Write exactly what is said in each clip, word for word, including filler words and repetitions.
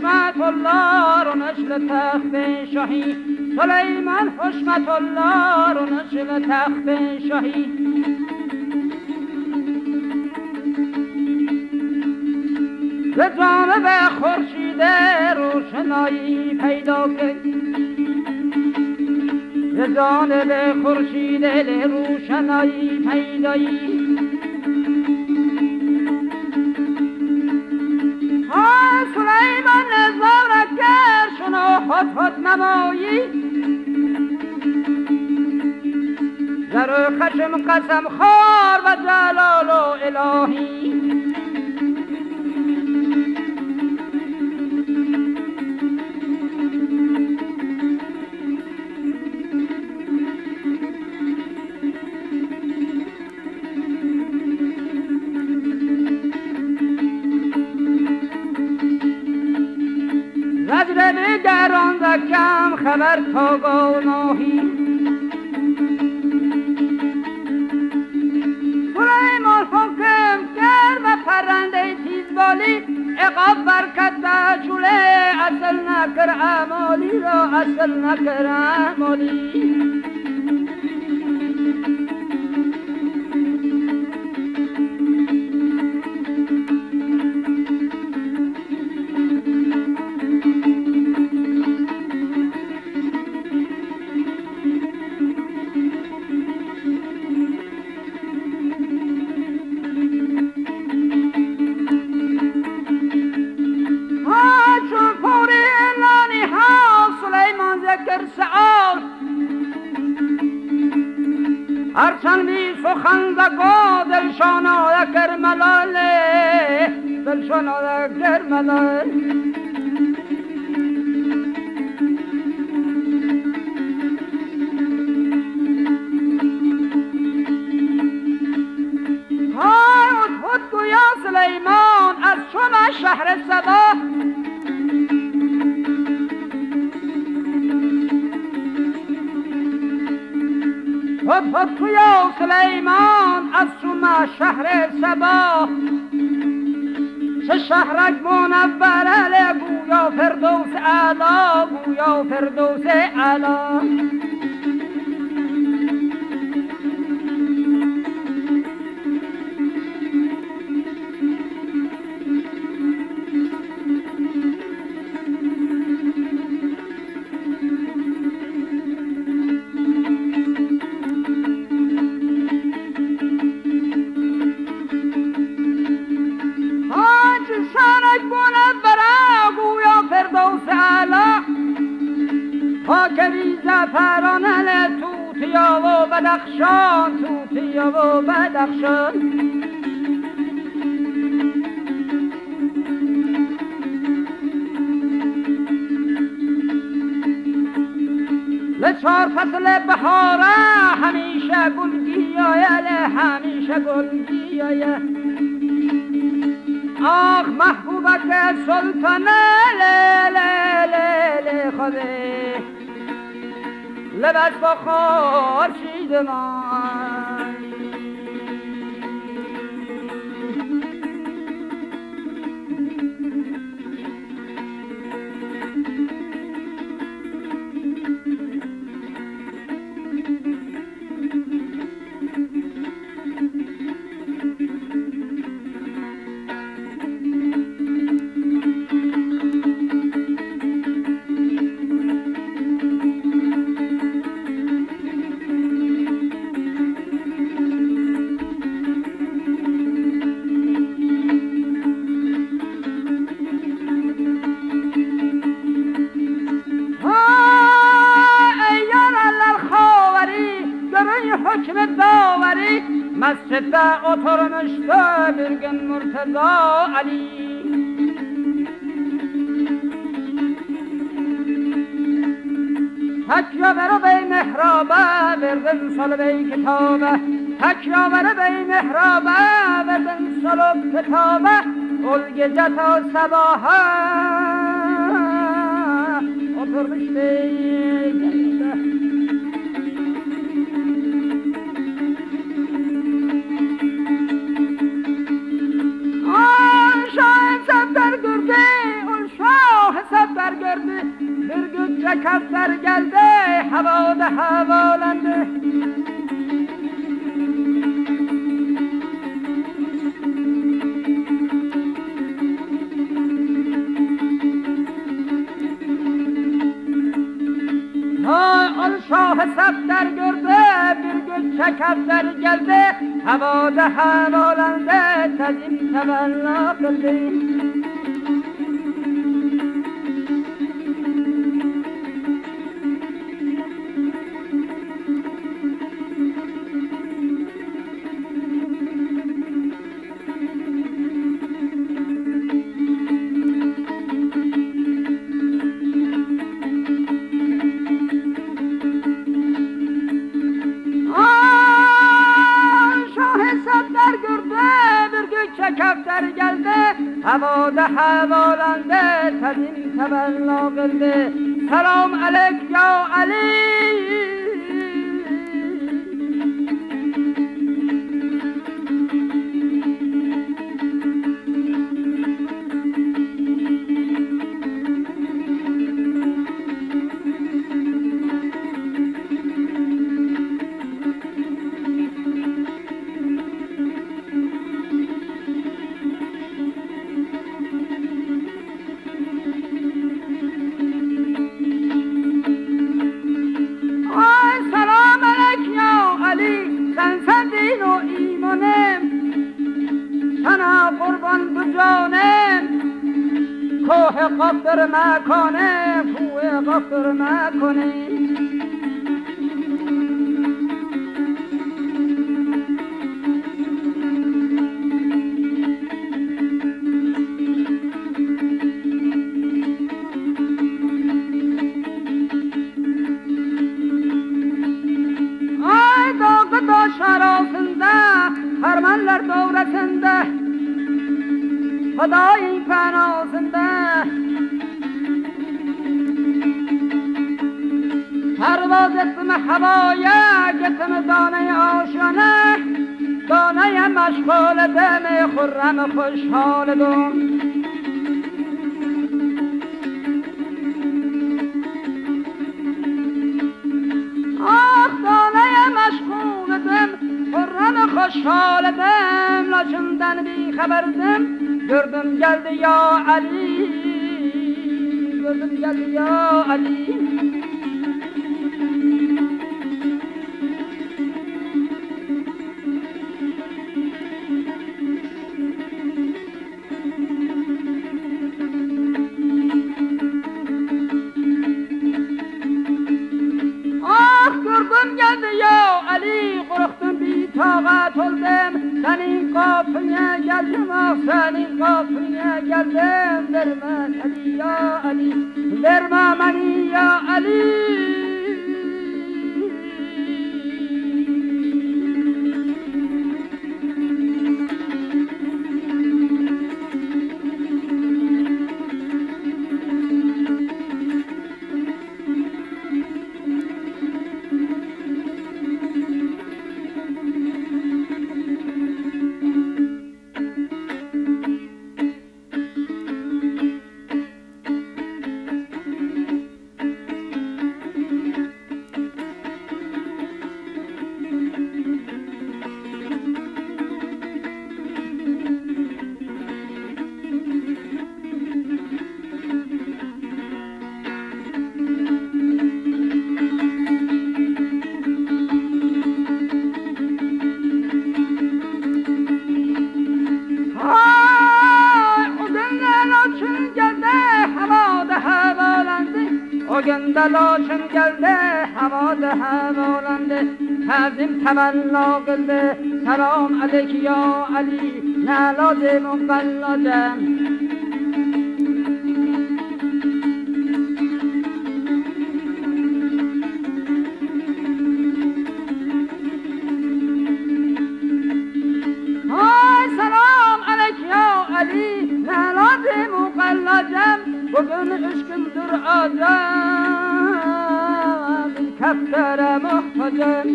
حشمت الله رو نشل تخت شاهی، سلیمان حشمت الله رو نشل تخت شاهی. ز جانب خورشید روشنایی پیدا کرد، ز جانب خورشید روشنایی پیدایی. ها سلیمان نظارتگر شنو خود خود نمایی، زر و خشم قسم خوار و جلال و الهی. زجر دیگران زکم خبر تا گناهی، سلیمان حکم کرد و پرنده تیزبالی، عقاب برکت و چوله اصل نکر اعمالی را اصل نکر اعمالی. هرچند بی سخن زگو دلشان آدگر ملاله، دلشان آدگر ملاله. های ادهد گویا سلیمان از چون شهر سبا، هد تویا سلیمان از شما شهر سبا، چه شهرک منوره گویا فردوس اعلا، گویا فردوس اعلا. خاکری زفرانه توتیا و بدخشان، توتیا و بدخشان. ل چهار فصل بهاره همیشه گلگیایه، همیشه گلگیایه. آخ محبوبک سلطانه لی لی لی لی خوده لبت با خورشید من. حکم داوری مسجد oturmuştu bir gün Murteza Ali. Tekya ver bey mihraba verdin salı bey kitabe, tekya ver bey mihraba verdin salı kitabe. Ol gece ta sabaha oturmuş bey. havolande ol şahı saftar gördü bir gün çekazlar geldi havada havolande tazim tevella kıldı kaftar geldi havada havolande tazim tevella kıldı selam aleyk ya Ali کوه غفر نکنه کوه غفر نکنه ay dağ daş arasında harmanlar doğrasında Xudayın fənasında Parvaz etme havaya Gitme danayı aşana Danayı meşgul edeme Xurrem خوشحال edem Ah danayı meşgul edem Xurrem خوشحال edem Laçından bir haberdim Gördüm geldi ya Ali Gördüm geldi ya Ali Ah gördüm geldi ya Ali Korktum bir tağat oldum Senin kapına geldim ah senin kapına geldim Verme Ali ya Ali Verme beni ya Ali O gün de loşun geldi, havada havalandı, tazim temenna kıldı. Selam aleyk ya Ali, ne lazım ukalladım. Ay selam aleyk ya Ali, ne lazım ukalladım. Bugün üç gündür azam, bir keftere muhtacım.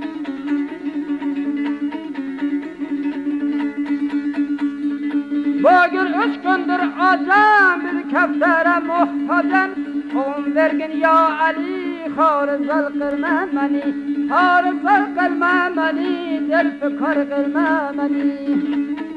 Bugün üç gündür azam, bir keftere muhtacım. On vergin ya Ali, خار زل منی خار زل منی دل فکر منی